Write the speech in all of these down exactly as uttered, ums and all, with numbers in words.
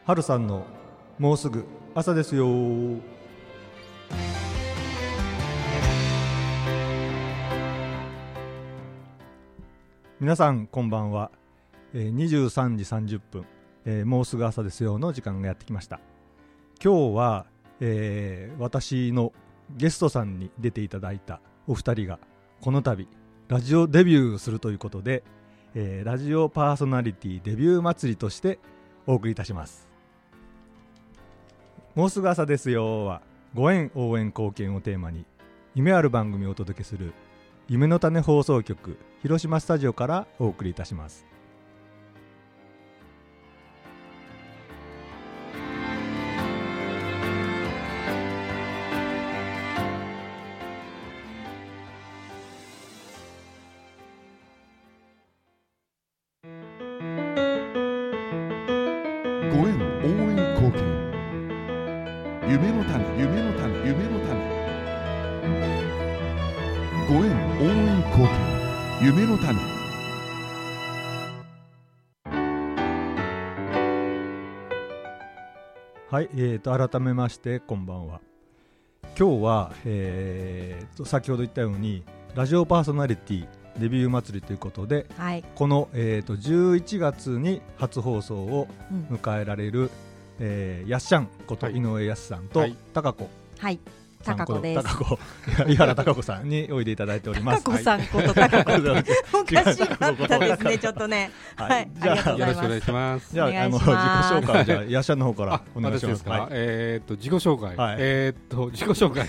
春さんのもうすぐ朝ですよ。皆さんこんばんは。えー、にじゅうさんじさんじゅっぷん、えー、もうすぐ朝ですよの時間がやってきました。今日は、えー、私のゲストさんに出ていただいたお二人がこの度ラジオデビューするということで、えー、ラジオパーソナリティデビュー祭りとしてお送りいたします。もうすぐ朝ですよはご縁応援貢献をテーマに夢ある番組をお届けする夢の種放送局広島スタジオからお送りいたします。 ご縁応援貢献夢の種夢の種夢の種ご縁応援貢献夢の種。 はい、えー、と改めましてこんばんは。今日は、えー、と先ほど言ったようにラジオパーソナリティデビュー祭りということで、 はい、 この、えー、とじゅういちがつに初放送を迎えられる、うんえー、やっしゃんこと井上やすさんと、はい、高子はい高子です。 高子井原高子さんにおいでいただいております。 高子さんこと高子おかしかったですねちょっとね。 はい、 はい、 じゃあよろしくお願いします。 じゃあ、あの自己紹介をじゃあやっしゃんの方からお願いします。 かはい、えー、っと自己紹介、 はい、 えー、っと自己紹介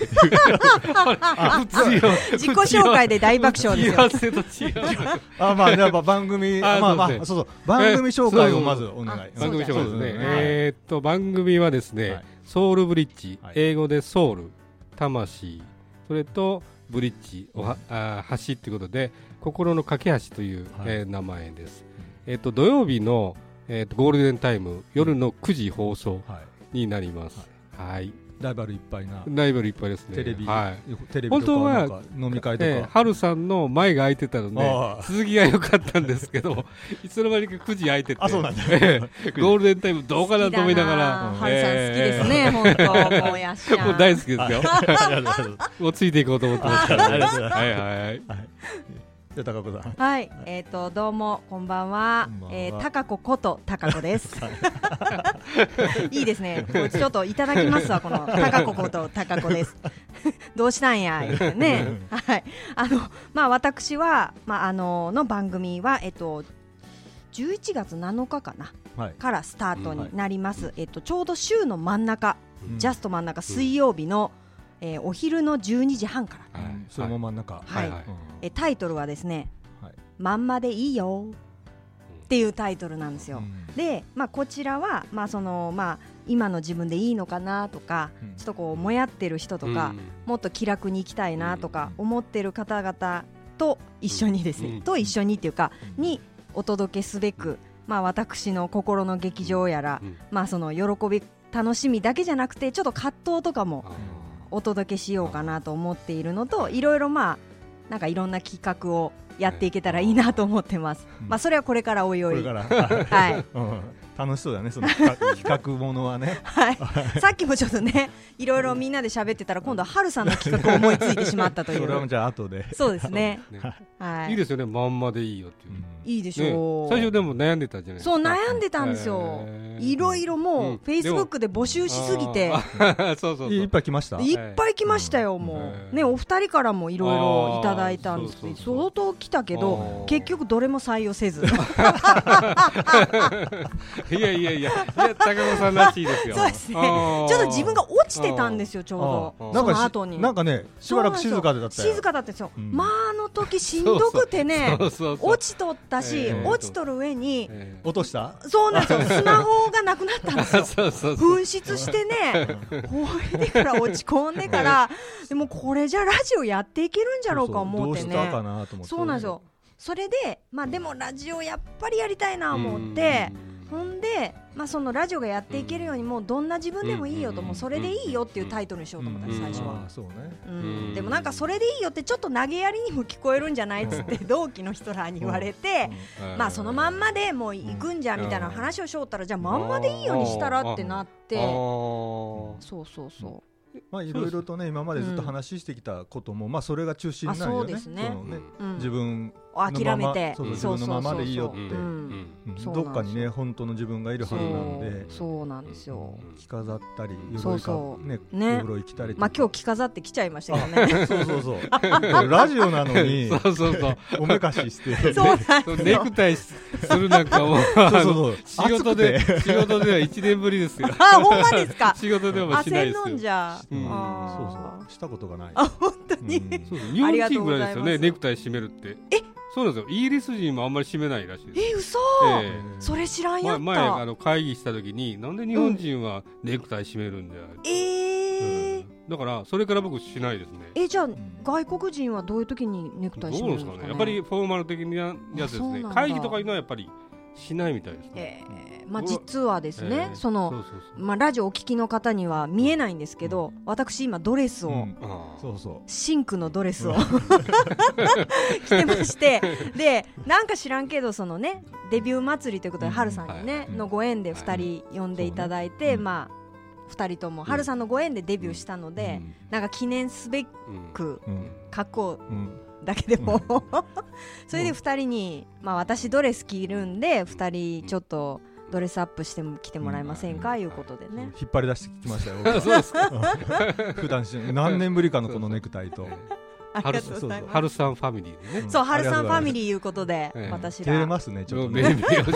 自己紹介で大爆笑ですよ。 あまあやっぱ番組あまあまあそうそう番組紹介をまずお願い。 番組紹介ですね。えー、っと番組はですね、はい、ソウルブリッジ、はい、英語でソウル魂、それとブリッジおはあ橋ということで心の架け橋という、はいえー、名前です、えー、と土曜日の、えー、とゴールデンタイム夜のくじ放送になります、はいはい、 ライバルいっぱいなライバルいっぱいですね。 テレビ、 はい、 テレビとか本当は飲み会とか、 えー、春さんの前が空いてたので続きが良かったんですけどいつの間にかくじ空いててあそうなんだ、 えー、ゴールデンタイムどうかなと思いながら春さん好きですね、えー、本当もうやっしゃんもう大好きですよもうついていこうと思ってますからねはいはいはい、はいじゃあ高子さんはい、えーとどうもこんばんは、えー、高子こと高子ですいいですね、ちょっといただきますわこの高子こと高子ですどうしたんやねはいあのまあ私はまああのの番組はえっとじゅういちがつなのかかな、はい、からスタートになります、うんはいえっとちょうど週の真ん中、うん、ジャスト真ん中水曜日の、うんえー、お昼のじゅうにじはんから、 うん、それも真ん中、 はいはいはいえタイトルはですね、はい、まんまでいいよっていうタイトルなんですよ、うん、で、まあ、こちらは、まあそのまあ、今の自分でいいのかなとか、うん、ちょっとこうもやってる人とか、うん、もっと気楽に生きたいなとか思ってる方々と一緒にですね、うん、と一緒にっていうか、うん、にお届けすべく、まあ、私の心の劇場やら、うんまあ、その喜び楽しみだけじゃなくてちょっと葛藤とかもお届けしようかなと思っているのといろいろまあなんかいろんな企画をやっていけたらいいなと思ってます、うんまあ、それはこれからおいおいこれからはいうん楽しそうだねその企画ものはね、 はい、さっきもちょっとねいろいろみんなで喋ってたら今度は春さんの企画を思いついてしまったというそれはじゃあ後でそうですねね、はい、いいですよねまんまでいいよっていう、うん、 いいでしょう、 ね、最初でも悩んでたじゃないですか。 そう悩んでたんですよ、えー、いろいろもうフェイスブックで募集しすぎて、 そうそうそういっぱい来ましたいっぱい来ましたよ、うん、もうねお二人からもいろいろいただいたんですけど相当来たけど結局どれも採用せずいやいやいやいや高子さんらしいですよそうですねちょっと自分が落ちてたんですよちょうどその後になんかねしばらく静かでだったよ静かだったんですよ、うん、まああの時しんどくてねそうそうそうそう落ちとったし、えー、落ちとる上に、 えー、落としたそうなんですよスマホがなくなったんですよそうそうそう紛失してねほいでから落ち込んでからでもこれじゃラジオやっていけるんじゃろうか思ってねどうしたかなと思ってそうなんですよそれでまあでもラジオやっぱりやりたいな思ってほんで、まあ、そのラジオがやっていけるようにもうどんな自分でもいいよと、もうそれでいいよっていうタイトルにしようと思ったんです最初は。 そうね、 うん、でもなんかそれでいいよってちょっと投げやりにも聞こえるんじゃないっつって同期の人らに言われて、まあそのまんまでもう行くんじゃみたいな話をしよったら、じゃあまんまでいいようにしたらってなって、そうそうそう、 まあいろいろとね今までずっと話してきたことも、まあそれが中心なんよね。 そうですね。 自分諦めて、 自分のままでいいよって、どっかにね本当の自分がいるはずなので、 そうなんですよ。 着飾ったり、鎧かね、鎧着たり、 まあ今日着飾ってきちゃいましたよね。 そうそうそう。ラジオなのに、 そうそうそう。 おめかしして、 そうなんですよ。 ネクタイするなんかも、仕事で仕事では一年ぶりですよ。 あ、ほんまですか。 仕事でもしないですよ。 汗飲んじゃ。 そうそう。したことがない。 あ、本当に。 日本人ぐらいですよね、ネクタイ締めるって。 え、 そうなんですよ。イギリス人もあんまり締めないらしいです。 え、嘘。それ知らんやった。 前あの会議した時に、なんで日本人はネクタイ締めるんだよ。 ええ。 だからそれから僕しないですね。 え、じゃあ外国人はどういう時にネクタイ締めるんですかね。 どうですかね。やっぱりフォーマル的なやつですね。会議とかいうのはやっぱりしないみたいですね。 えー、まあ実はですね、そのまあラジオお聞きの方には見えないんですけど、私今ドレスを、 そうそう、 シンクのドレスを着てまして、でなんか知らんけどそのねデビュー祭りということで春さんにねのご縁でふたり呼んでいただいて、まあふたりとも春さんのご縁でデビューしたので、なんか記念すべく格好だけでもそれでふたりに、まあ、私ドレス着るんでふたりちょっとドレスアップしても来てもらえませんか、いうことでね、 引っ張り出してきましたよ。 そうですか。 普段何年ぶりかのこのネクタイと春さんファミリーでね。 そう、春さんファミリーいうことで私ら照れますね、ちょっとね。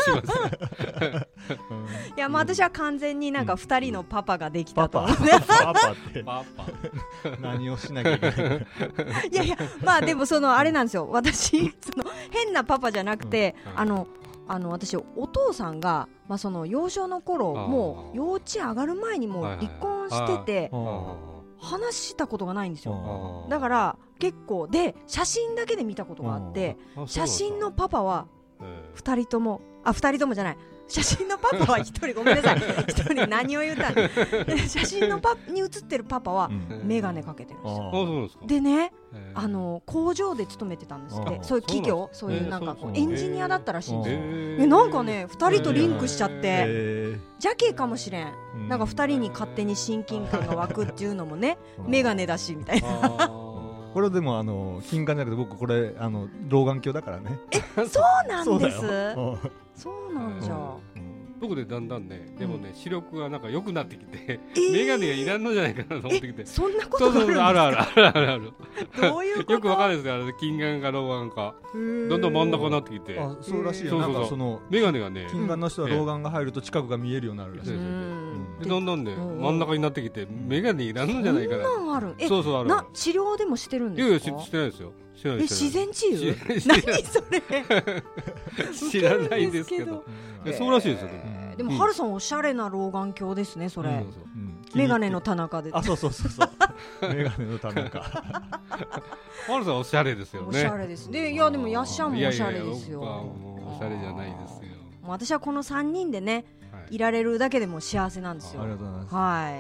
いや、まあ私は完全になんかふたりのパパができたと思う。 パパって何をしなきゃいけない。 いやいや、まあでもそのあれなんですよ、私その変なパパじゃなくて、あのあの私お父さんが、まあ、その幼少の頃もう幼稚園上がる前にもう離婚してて話したことがないんですよ。だから結構で写真だけで見たことがあって、写真のパパはふたりとも、あ、ふたりともじゃない、写真のパパはひとり、ごめんなさい、ひとり何を言ったの。写真のパに写ってるパパは眼鏡かけてるんですよ。でね、あの工場で勤めてたんですって。そういう企業、そういうなんかこうエンジニアだったらしいんですよ。え、なんかねふたりとリンクしちゃって邪気かもしれん。なんかふたりに勝手に親近感が湧くっていうのもね、眼鏡だしみたいな。 これでもあの金眼じゃなくて、僕これあの老眼鏡だからね。 え、そうなんです。そうなんじゃ。 僕でだんだんね、でもね、視力がなんか良くなってきて、眼鏡がいらんのじゃないかなと思ってきて。 そんなことがあるんですか。 あるあるあるあるある。 どういうこと。 よくわかるんですよ。金眼か老眼か、どんどん真ん中になってきて。 あ、そうらしいよ。なんかその眼鏡がね、 金眼の人は老眼が入ると近くが見えるようになるらしい。 どんどんね真ん中になってきて、眼鏡いらんのじゃないかな。 そんなんある。 そうそうある。 な、治療でもしてるんですか。 いやいや、してないですよ。 え、自然治癒。何それ。 知らないんですけど。そうらしいですよ。 でも春さんおしゃれな老眼鏡ですね、それ。メガネの田中で。 あ、そうそうそうそう。メガネの田中。 春さんおしゃれですよね。 おしゃれです。で、いやでもヤッシャンもおしゃれですよ。 おしゃれじゃないですよ。 私はこのさんにんでね、いられるだけでも幸せなんですよ。 ありがとうございます。 はい。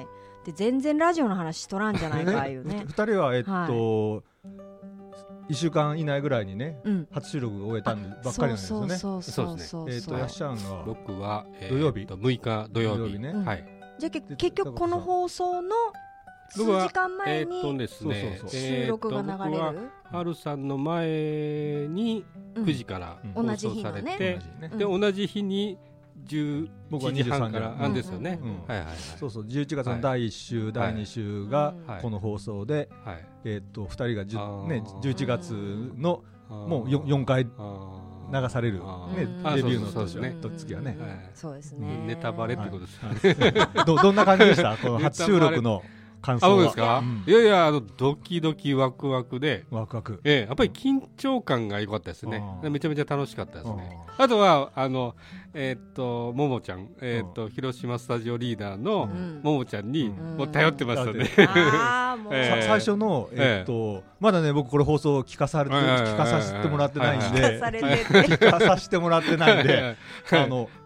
で、全然ラジオの話しとらんじゃないかいうね。 ふたりはえっといっしゅうかん以内ぐらいにね、初収録を終えたんばっかりなんですよね。 そうそうそう。 えっとヤッシャンが僕は土曜日、 むいか土曜日ね。はい。 じゃあ結局この放送の数時間前に収録が流れる。 春さんの前にくじから放送されて、で同じ日にじゅういちじはんからなんですよね。 そうそう、じゅういちがつのだいいっ週だいに週がこの放送で、えっとふたりがじゅういちがつのもうよんかい流されるね、デビューの年はと次はね。 そうですね。 ネタバレってことですね。 どどんな感じでしたこの初収録の感想は。 そうですか。いやいや、あのドキドキワクワクで、 ワクワク。 ええ、やっぱり緊張感が良かったですね。めちゃめちゃ楽しかったですね。あとはあのえっとももちゃん、えっと広島スタジオリーダーのももちゃんにもう頼ってましたね。 最初のえっとまだね、僕これ放送聞かされて聞かさせてもらってないんで、聞かさせてもらってないんで、あの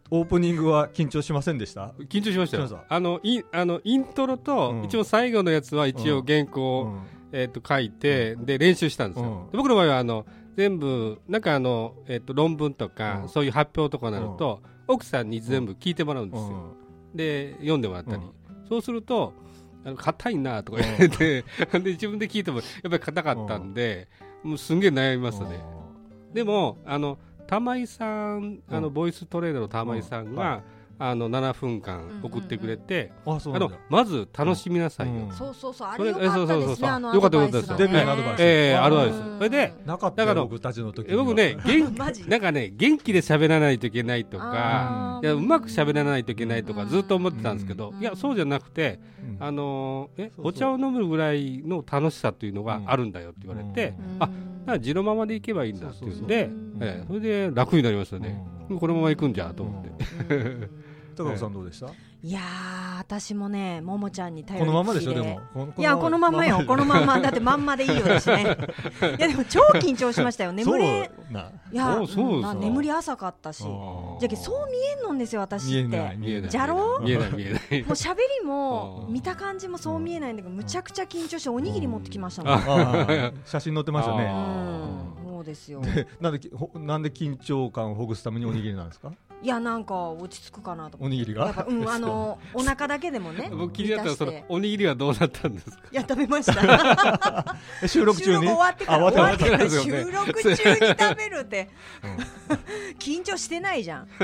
オープニングは緊張しませんでした？ 緊張しましたよ。あのインあのイントロと、うん、一応最後のやつは一応原稿を、うんえー、と書いて、うん、で練習したんですよ、うん、で僕の場合はあの全部なんかあの、えー、と論文とか、うん、そういう発表とかになると、うん、奥さんに全部聞いてもらうんですよ、うん、で読んでもらったり、うん、そうするとあの硬いなとか言われて、うん、で自分で聞いてもやっぱり硬かったんで、うん、もうすんげえ悩みましたね、うん、でもあの玉井さん、あのボイストレーナーの玉井さんが、うんはいあのななふんかん送ってくれて、うんうんうん、あのまず楽しみなさいよ、うん、 そうそうそうあれよかったですね、あのよかったよかったです、 デビューのアドバイス、 えー、アドバイスそれでなかったよ僕たちの時に僕ね元なんかね元気で喋らないといけないとかいやうまく喋らないといけないとかずっと思ってたんですけど、いやそうじゃなくて、うん、あのえお茶を飲むぐらいの楽しさというのがあるんだよって言われて、うん、あだから地のままでいけばいいんだっていうんで、えー、それで楽になりましたね、うん、このまま行くんじゃと思って、うん高尾さんどうでした？ いやー私もねももちゃんに頼りこのままでしょでもいやこのままよこのままだってまんまでいいよだしねいやでも超緊張しましたよ眠れいや眠り浅かったしじゃけそう見えんのんですよ私ってじゃろ見えない見えないもう喋りも見た感じもそう見えないんだけどむちゃくちゃ緊張しておにぎり持ってきましたもん写真載ってましたねそうですよなんでなんで緊張感をほぐすためにおにぎりなんですか？ いやなんか落ち着くかなと思っておにぎりがやっぱ、うん、あのお腹だけでもね僕気になったらそのおにぎりはどうなったんですか？ いや食べました収録中に収録終わってから終わってから収録中に食べるって、うん、緊張してないじゃんい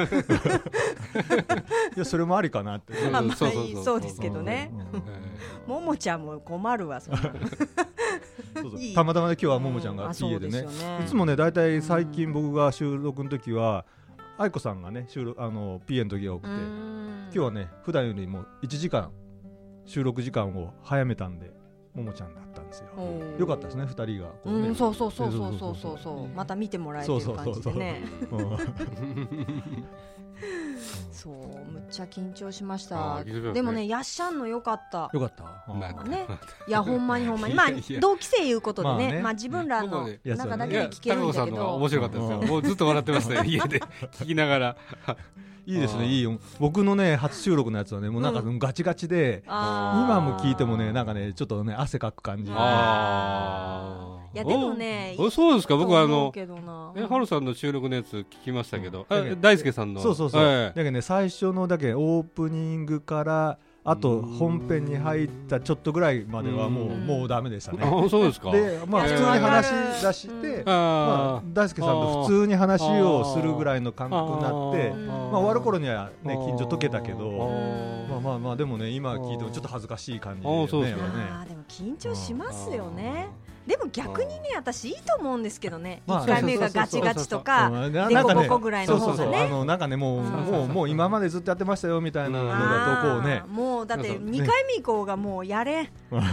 やそれもありかなってまあまあそうですけどねももちゃんも困るわそんなそうそうたまたまね今日はももちゃんが家でね、うん、いつもねだいたい最近僕が収録の時は愛子さんがね収録あの ピーエー の時が多くて今日はね普段よりもいちじかん収録時間を早めたんでももちゃんだったんですよ。よかったですねふたりがこう、ね、 うんそうそうそうそうそうそうそうまた見てもらえてる感じでねそうむっちゃ緊張しましたでもねやっしゃんのよかったよかったねいやほんまにほんまにまあ同期生いうことでねまあ自分らの中だけで聞けるんだけど面白かったですよもうずっと笑ってましたよ家で聞きながらいいですねいいよ僕のね初収録のやつはねもうなんかガチガチで今も聞いてもねなんかねちょっとね汗かく感じあいやでもねそうですか僕はあのえハルさんの収録のやつ聞きましたけど大輔さんのそうそうそうだけどね最初のだけオープニングからあと本編に入ったちょっとぐらいまではもうもうダメでしたね。 あそうですか。 でまあ普通に話し出してまあ大輔さんと普通に話をするぐらいの感覚になってまあ終わる頃にはね緊張解けたけどまあまあまあでもね今聞いてもちょっと恥ずかしい感じでね。 ああでも緊張しますよね。でも逆にね私いいと思うんですけどね、まあ、いっかいめがガチガチとかでこぼこぐらいの方がねなんかねもうもうもう今までずっとやってましたよみたいなのだとこうねもうだってにかいめ以降がもうやれ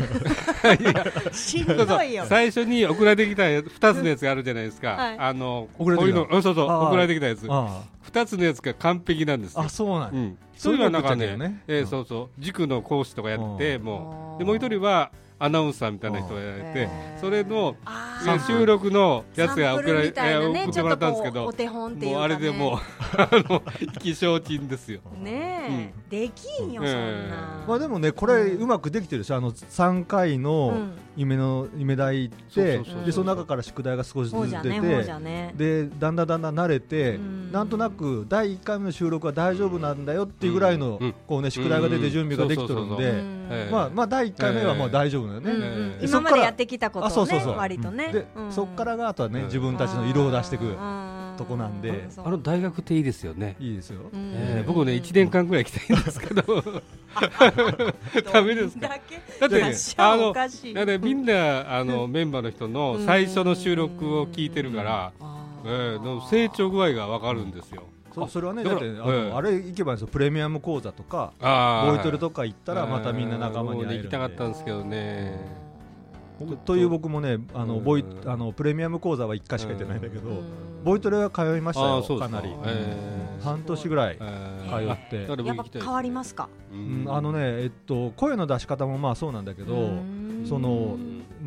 しんどいよ最初に送られてきたふたつのやつがあるじゃないですか、はい、あのこういうのそうそう送られてきたやつふたつのやつが完璧なんですよ。 あそうなん、うん、 そういうのはなんかねえそうそう塾の講師とかやってもうでもう一人はアナウンサーみたいな人がやられてそれの収録のやつが送られて送ってもらったんですけどもうあれでもう意気消沈ですよねえできんよそんなまあでもねこれうまくできてるしあのさんかいの夢の夢台行ってでその中から宿題が少しずつ出てでだんだんだんだん慣れてなんとなくだいいっかいめの収録は大丈夫なんだよっていうぐらいのこうね宿題が出て準備ができてるんでまあまあだいいっかいめはもう大丈夫今までやってきたことをね割とねでそっからがあとはね自分たちの色を出していくとこなんであの大学っていいですよね。 いいですよ僕ねいちねんかんぐらい行きたいんですけどダメですか。だってあのだってみんなあのメンバーの人の最初の収録を聞いてるから成長具合が分かるんですよ。 そ, それはねだってあの、ええ、あれ行けばいいんですよプレミアム講座とかボイトレとか行ったらまたみんな仲間に会えるんで、 行きたかったんですけどねという僕もねあのボイあのプレミアム講座はいっかいしか行ってないんだけどボイトレは通いましたよかなり、えー、半年ぐらい通ってやっぱ変わりますか。 うんあのねえっと声の出し方もまあそうなんだけどその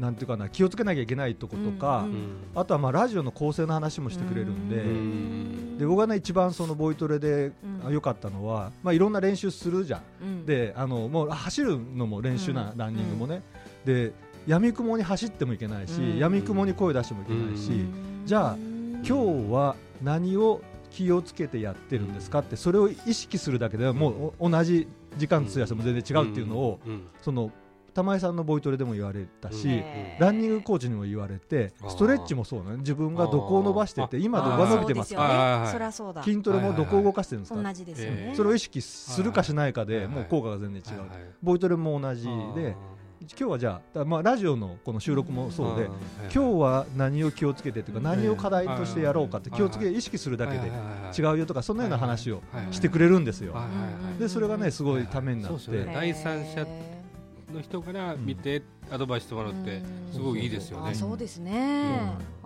なんていうかな、気をつけなきゃいけないとことか、うんうん、あとはまあラジオの構成の話もしてくれるんで、うん、で僕がね一番そのボイトレで良かったのは、まあ、いろんな練習するじゃん、うん、であのもう走るのも練習な、うん、ランニングもね、うん、で闇雲に走ってもいけないし、うん、闇雲に声出してもいけないし、うん、じゃあ今日は何を気をつけてやってるんですかって、それを意識するだけではもう同じ時間費やしても全然違うっていうのを、その玉井さんのボイトレでも言われたし、ランニングコーチにも言われて、ストレッチもそうね、自分がどこを伸ばしてて今どこが伸びてますか、筋トレもどこを動かしてるんですか、 同じですよね。 それを意識するかしないかでもう効果が全然違う。ボイトレも同じで、今日はじゃあ、まあ、ラジオのこの収録もそうで、今日は何を気をつけてというか、何を課題としてやろうかって気をつけ意識するだけで違うよとか、そんなような話をしてくれるんですよ。でそれがねすごいためになって、 第三者の人から見てアドバイスしてもらってすごいいいですよね。 そうですね。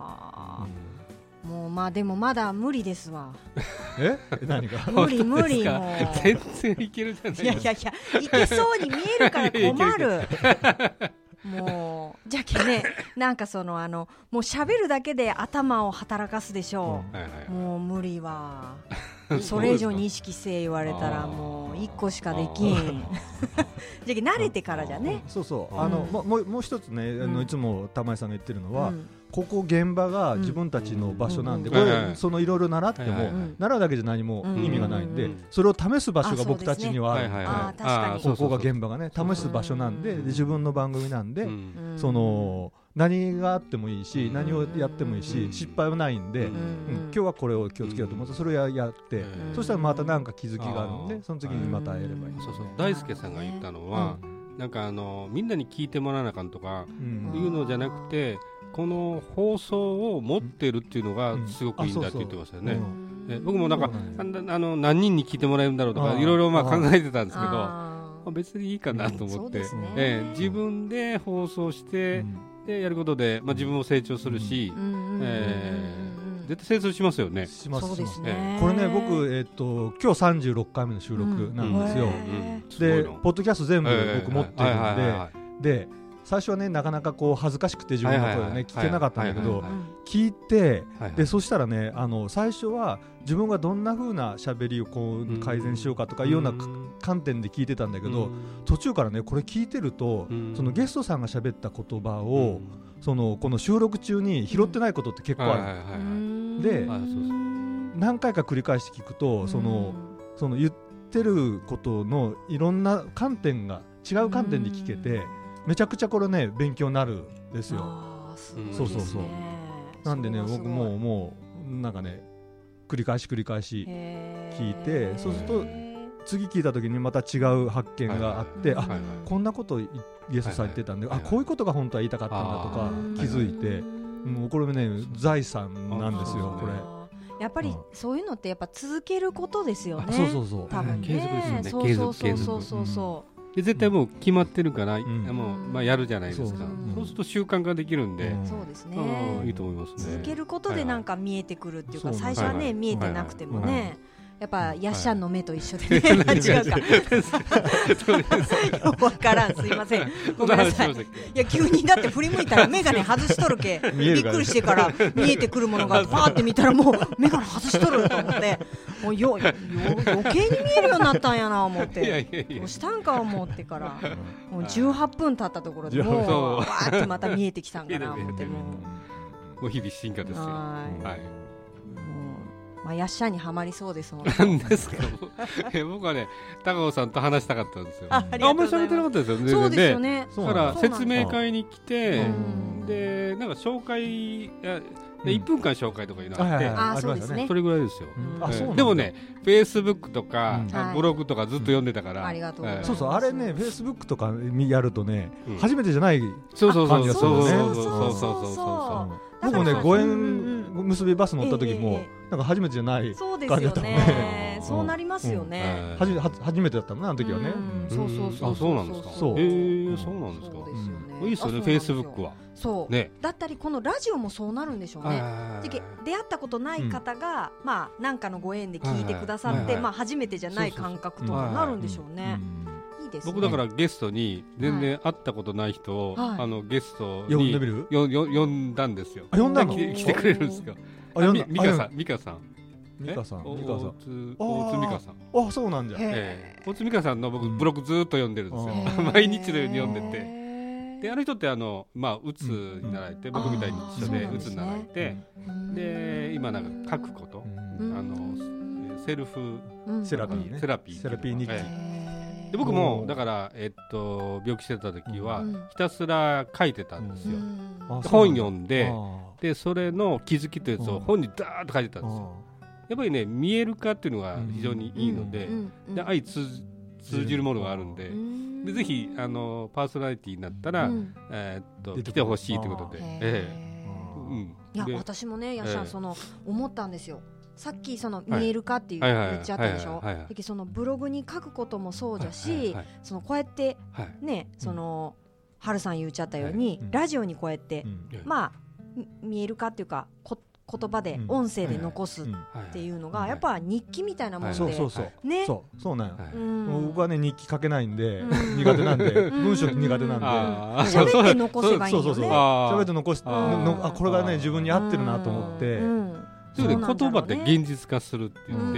もうまあでもまだ無理ですわ。 え何が無理無理、もう全然いけるじゃないですか。 いやいやいや、いけそうに見えるから困る。もうじゃけね、なんかそのあのもう喋るだけで頭を働かすでしょう、うんはいはい、もう無理はそれ以上に意識せえ言われたらもう一個しかできん。じゃけ慣れてからじゃね。 そうそう、あの、うん、も, もうもう一つね、うん、あのいつも玉井さんが言ってるのは、うん、ここ現場が自分たちの場所なんで、うん、これ、うん、そのいろいろ習っても、はいはいはい、習うだけじゃ何も意味がないんで、うん、それを試す場所が僕たちにはあるんで、ここが現場がね試す場所なんで、で自分の番組なんで、うん、その何があってもいいし、何をやってもいいし、失敗はないんで、うんうん、今日はこれを気をつけようと思ってそれをやって、そしたらまた何か気づきがあるんで、その次にまたやればいい。 そうそう、大輔さんが言ったのは、なんかあのみんなに聞いてもらわなあかんとかいうのじゃなくて、この放送を持ってるっていうのがすごくいいんだって言ってましたよね。僕もなんかあの何人に聞いてもらえるんだろうとかいろいろまあ考えてたんですけど、別にいいかなと思って、えー、自分で放送して、うん、でやることで、まあ、自分も成長するし、うんえー、絶対成長しますよね。 します。 そうですね。 これね僕、えー、と今日さんじゅうろっかいめの収録なんですよ、うんうん、でポッドキャスト全部僕持ってるんで、で最初はねなかなかこう恥ずかしくて自分の声をね聞けなかったんだけど、聞いて、でそしたらねあの最初は自分がどんな風な喋りをこう改善しようかとかいうような観点で聞いてたんだけど、途中からねこれ聞いてると、そのゲストさんが喋った言葉をそのこの収録中に拾ってないことって結構ある。で何回か繰り返して聞くと、そのその言ってることのいろんな観点が違う観点で聞けて、めちゃくちゃこれね勉強になるんですよ。 あすごいですね。 そうそうそう。なんでね僕もうもうなんかね繰り返し繰り返し聞いて、そうすると次聞いた時にまた違う発見があって、あこんなことゲストさん言ってたんで、あこういうことが本当は言いたかったんだとか気づいて、もうこれね財産なんですよこれ。 やっぱりそういうのってやっぱ続けることですよね。 そうそうそう。 多分ね。 継続ですよね。 そうそうそうそうそうそう。 で絶対もう決まってるから、うん、もうまあやるじゃないですか。そう、そうすると習慣化できるんで、うん、 そうですね。 いいと思いますね。 続けることでなんか見えてくるっていうか、はいはい、最初はね、はいはい、見えてなくてもね。はいはい、やっぱヤッシャンの目と一緒でね、はい、違うかよくわからん、すいません、ごめんなさい。いや急にだって振り向いたら眼鏡外しとるけびっくりしてから見えてくるものがパーって見たらもう眼鏡外しとると思って、もうよよ余計に見えるようになったんやな思って、いやいやいやどうしたんか思ってからもうじゅうはっぷん経ったところでもうわーってまた見えてきたんかな思ってもうもう日々進化ですよ。はい。 まあ、ヤッシャーにはまりそうですもんね。 なんですか僕はね高尾さんと話したかったんですよ。あありがとうございます。あんまり喋ってなかったですよね。 そうですよね。 だから説明会に来て、でなんか紹介いっぷんかん紹介とかいうのがあって、 あそうですね、 それぐらいですよ。でもねフェイスブックとかブログとかずっと読んでたから、 ありがとうございます。 そうそうあれねフェイスブックとかやるとね初めてじゃない感じがするんですよね。 そうそうそうそうそう。 僕もねご縁結びバス乗った時もなんか初めてじゃない感じだったね。 そうなりますよね。 初めてだったのねあの時はね。 そうそうそう。 あそうなんですか。そう。へえそうなんですか。いいですよねフェイスブックは。 そうね。だったりこのラジオもそうなるんでしょうね。出会ったことない方がまあ何かのご縁で聞いてくださって、まあ初めてじゃない感覚となるんでしょうね。いいいですね。 僕だからゲストに全然会ったことない人を、はい、あのゲストに呼んでみるよよ呼んだんですよ。 あ、呼んだの？ 来て、来てくれるんですよ。 あ、呼んだ。ミカさん、ミカさん。 ミカさん、ミカさん。 大津ミカさん。 あ、そうなんじゃ。 大津ミカさんの僕ブログずっと読んでるんですよ。毎日のように読んでて。であの人ってあの、まあ、うつになられて、うん、僕みたいに一緒でうつになられて、で今なんか書くこと、うん、あのセルフセラピーね、 セラピーセラピー日記、 えー、で僕もだから、えっと、病気してた時は、うん、ひたすら書いてたんですよ、うん、本読んで、でそれの気づきというやつを本にダーッと書いてたんですよ。やっぱりね、見える化っていうのが非常にいいので、で相通じるものがあるんで、でぜひあのパーソナリティになったら、うん、えー、っと来てほしいということで、えーうん、いや私もね、ヤシャン、その思ったんですよ。さっきその見えるかっていう、はい、言っちゃったでしょ。でそのブログに書くこともそうだし、はいはいはい、そのこうやってね、はい、その、うん、春さん言っちゃったように、はい、ラジオにこうやって、うん、まあ見えるかっていうかこ言葉で音声で残すっていうのがやっぱ日記みたいなもので、 そうそうそうね、そうそうなんよ。僕はね日記書けないんで苦手なんで、文章苦手なんで喋って残せばいいよね。 そうそうそう、喋って残して、あこれがね自分に合ってるなと思って、 それで言葉って現実化するって言って、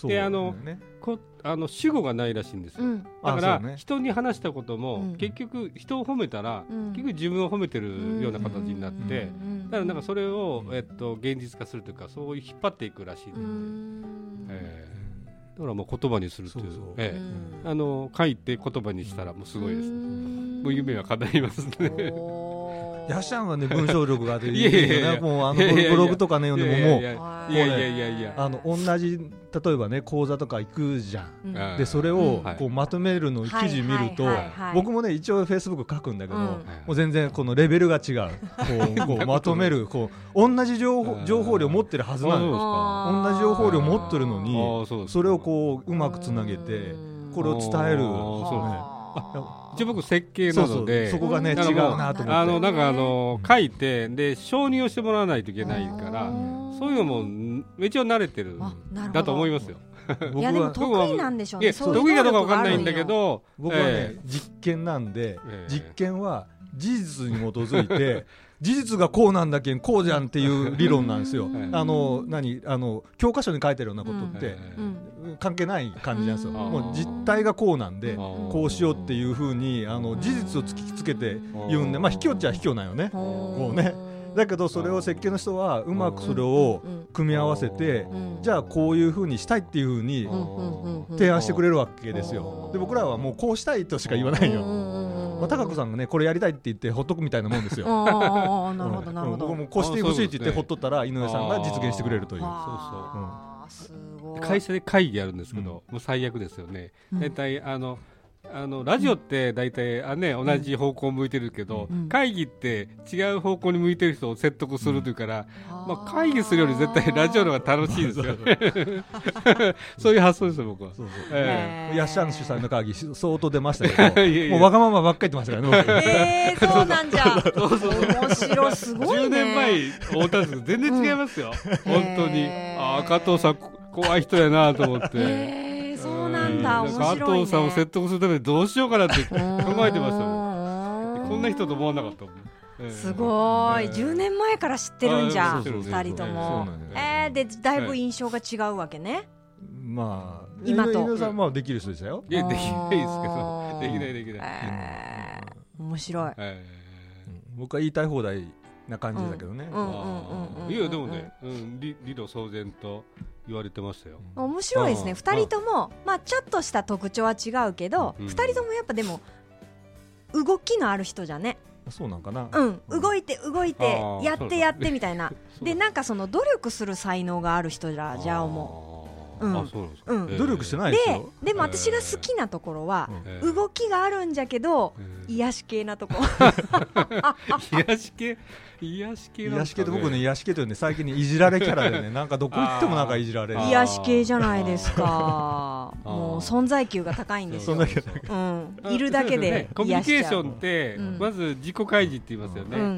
であのこあの主語がないらしいんですよ、うん、だから、ね、人に話したことも、うん、結局人を褒めたら、うん、結局自分を褒めてるような形になって、うん、だからなんかそれを、えっと、現実化するというかそういう引っ張っていくらしいので、えー、だからもう言葉にするという、そうそう、えー、あの書いて言葉にしたらもうすごいです、ね、もう夢は叶いますね。 ヤシャンはね文章力があっていいよね。いやいやいや、もうあのブログとかね読んでももういやいやいやいや、あの同じ例えばね講座とか行くじゃん、うん、でそれをこうまとめるの記事見ると、僕もね一応フェイスブック書くんだけど、うん、もう全然このレベルが違う、こうこうまとめるこう同じ情報情報量持ってるはずなの、同じ情報量持ってるのにそれをこううまくつなげてこれを伝える。 一応僕設計なので、 そこがね違うなと思って、 あのなんかあの書いてで承認をしてもらわないといけないから、そういうのも一応慣れてるだと思いますよ。 いやでも得意なんでしょうね。 得意かどうかわかんないんだけど、 僕はね実験なんで、実験は事実に基づいて事実がこうなんだけんこうじゃんっていう理論なんですよ。あの何あの教科書に書いてるようなことって関係ない感じなんですよ。もう実態がこうなんでこうしようっていう風にあの事実を突きつけて言うんで、まあ卑怯っちゃ卑怯なんよね。こうね。だけどそれを設計の人はうまくそれを組み合わせて、じゃあこういう風にしたいっていう風に提案してくれるわけですよ。で僕らはもうこうしたいとしか言わないよ。まあ、高子さんがねこれやりたいって言ってほっとくみたいなもんですよ。 ああなるほどなるほど。 僕もこうしてほしいって言ってほっとったら井上さんが実現してくれるという。そうそう。 会社で会議やるんですけど、もう最悪ですよね。だいたいあのあのラジオって大体あ、ね、同じ方向を向いてるけど、うん、会議って違う方向に向いてる人を説得するというから、うんまあ、会議するより絶対ラジオの方が楽しいですよね。そういう発想ですよ僕は。そうそう、 えー、ヤッシャン主催の会議相当出ましたけどいやいやもうわがままばっかり言ってましたからね。えー、そうなんじゃ。そうそう面白いすごいね。 じゅうねんまえ思ったんですけど全然違いますよ、うん、本当に。あ加藤さん怖い人やなと思って。えーそうなんだ、面白いね。 加藤さんを説得するためにどうしようかなって考えてましたもん。こんな人と思わなかったもん、 えー、すごい、えー、じゅうねんまえから知ってるんじゃん、ふたりとも、えー、でだいぶ印象が違うわけね、 まあ今と。 井上さんはできる人でしたよ。 いやできないですけど、できないできない、 えー、面白い、えー、僕は言いたい放題な感じだけどね。 いやでもね、うん、理路騒然と言われてましたよ。 面白いですね。ふたりともまあちょっとした特徴は違うけど、ふたりともやっぱでも動きのある人じゃね。 そうなんかな。 うん動いて動いてやってやってみたいな。でなんかその努力する才能がある人じゃじゃ思う。 努力してないですよ。 でも私が好きなところは動きがあるんじゃけど癒し系なとこ。 癒し系癒し系癒し系って僕ね癒し系というね最近にいじられキャラでねなんかどこ行ってもなんかいじられる。 癒し系じゃないですか。もう存在級が高いんですよ。うんいるだけでコミュニケーションってまず自己開示って言いますよね。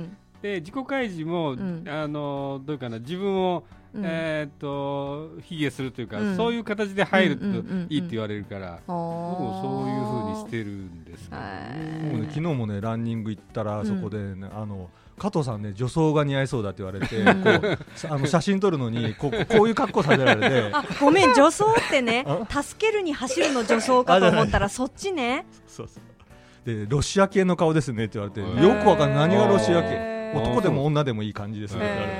で自己開示も、うん、あのどういうかな自分を、うんえー、と卑下するというか、うん、そういう形で入るといいって言われるから、僕もそういう風にしてるんですけど、ねもうね、昨日もねランニング行ったら、そこで、ね、あの加藤さんね女装が似合いそうだって言われてこうあの写真撮るのにこう、こういう格好させられてあごめん女装ってね助けるに走るの女装かと思ったらそっちねそうそうでロシア系の顔ですねって言われてよくわかんない何がロシア系男でも女でもいい感じですねって言われて、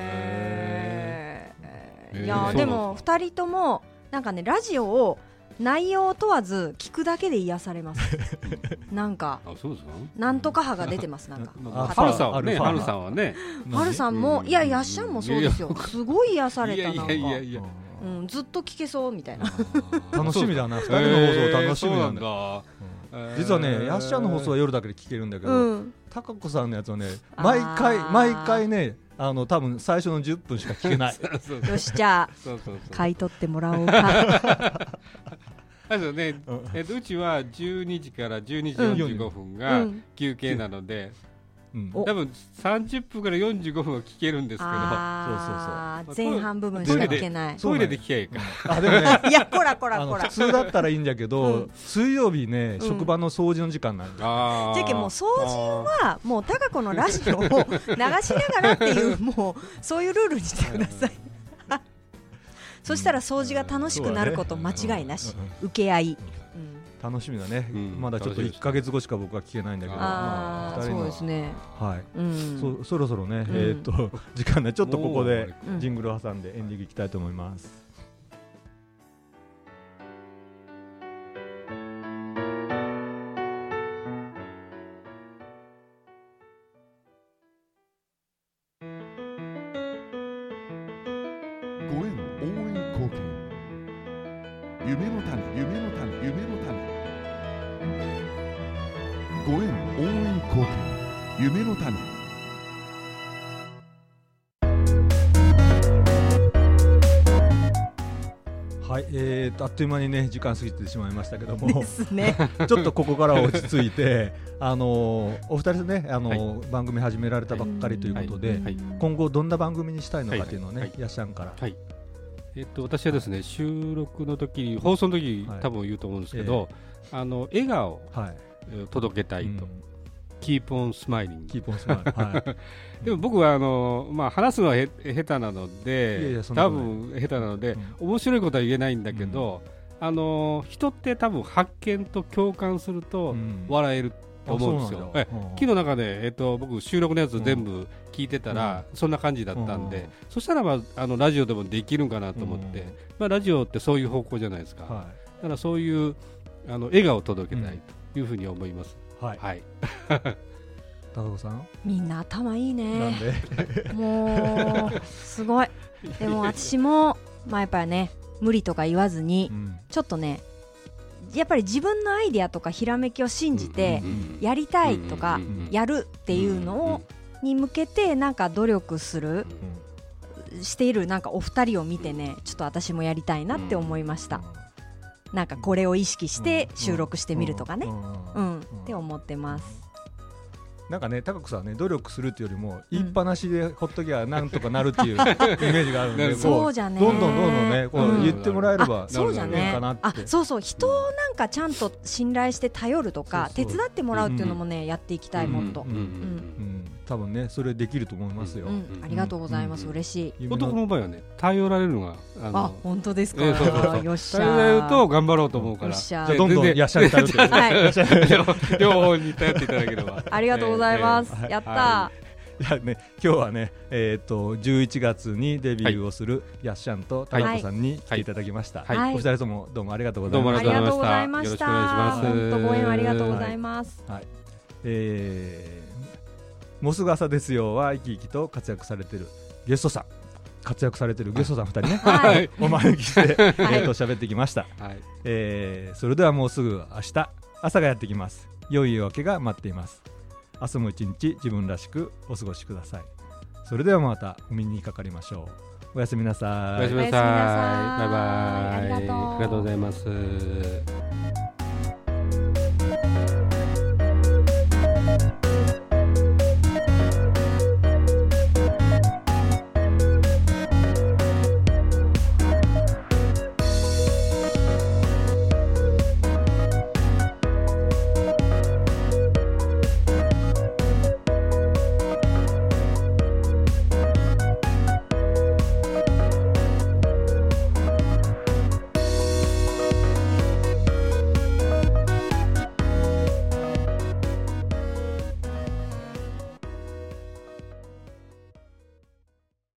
えー、いやでもふたりともなんかねラジオを内容を問わず聞くだけで癒されますなんかあそうですかなんとか派が出てますなんかハルさんはねハルさんはねハルさんもいやヤッシャンもそうですよすごい癒されたなんかいやいやいやうん、ずっと聞けそうみたいな楽しみだなふたりの放送楽しみなんだ、えー、実はねヤッシャンの放送は夜だけで聞けるんだけど、うん、高子さんのやつはね毎回毎回ねあの多分最初のじゅっぷんしか聞けないよしじゃあそうそうそう買い取ってもらおうかあとね、えっと、うちはじゅうにじからじゅうにじよんじゅうごふんが休憩なので、うん、多分さんじゅっぷんからよんじゅうごふんは聞けるんですけどあそうそうそう前半部分しか聞けないトイレで聞けばいいかあでもねいやこらこらこら普通だったらいいんだけど、うん、水曜日ね、うん、職場の掃除の時間なんで、うん、 じゃけもう掃除はもう高子のラジオを流しながらっていうもうそういうルールにしてくださいそしたら掃除が楽しくなること間違いなし、うん、受け合い、 うん、楽しみだね、うん、まだちょっといっかげつごしか僕は聞けないんだけどあ、まあ、そうですね、 はいうん、そ, そろそろね、うん、えー、っと時間ねちょっとここでジングルを挟んでエンディングいきたいと思います。 ご縁応援貢献夢の種夢の種夢の種ご縁応援貢献夢の種はい、えー、とあっという間にね時間過ぎてしまいましたけどもですねちょっとここから落ち着いてあのお二人でねあの、はい、番組始められたばっかりということで、はい、今後どんな番組にしたいのかというのをね、はいはい、ヤッシャンから、 はいえー、と私はですね収録の時に放送の時、はい、多分言うと思うんですけど、えー、あの笑顔を、はい、届けたいと、うん、Keep on smiling Keep on smiling、はいでも僕はあの、まあ、話すのはへ下手なのでいやいや多分下手なので、うん、面白いことは言えないんだけど、うん、あの人って多分発見と共感すると笑えると思うんですよ、うん、え昨日中で、えっと、僕収録のやつ全部聞いてたら、うん、そんな感じだったんで、うん、そしたら、まあ、あのラジオでもできるんかなと思って、うんまあ、ラジオってそういう方向じゃないですか、はい、だからそういうあの笑顔を届けたいというふうに思います、うん、はい、はい高子さんみんな頭いいねなんでもうすごいでも私も、まあ、やっぱりね無理とか言わずに、うん、ちょっとねやっぱり自分のアイデアとかひらめきを信じてやりたいとかやるっていうのをに向けてなんか努力するしているなんかお二人を見てねちょっと私もやりたいなって思いましたなんかこれを意識して収録してみるとかねうんって思ってますなんかね高子さんはね努力するっていうよりも言いっぱなしでほっときゃなんとかなるっていうイメージがあるんでそうじゃねどんどんどんどんねこう言ってもらえればそうじゃねあそうそう人をなんかちゃんと信頼して頼るとか手伝ってもらうっていうのもねやっていきたいもっと多分ねそれできると思いますよありがとうございます嬉しい男の場合はね頼られるのがあ本当ですかよっしゃ頼られると頑張ろうと思うからじゃあどんどんヤッシャンに頼って両方に頼っていただければありがとうございます、えー、やったー、はい、いやね今日はねえっ、ー、とじゅういちがつにデビューをするヤッシャンと高子さんに来ていただきました、はいはい、お二人ともどうもありがとうございました、 ありがとうございました。よろしくお願いします。本当ご縁ありがとうございます、 はいはい、えー、もうすぐ朝ですよは生き生きと活躍されてるゲストさん活躍されてるゲストさんふたりね、はい、お招きして、はい、えーと喋ってきました、はいえー、それではもうすぐ明日朝がやってきます良い夜明けが待っています明日も一日自分らしくお過ごしくださいそれではまたお耳にかかりましょうおやすみなさいおやすみなさいバイバイありがとうございます。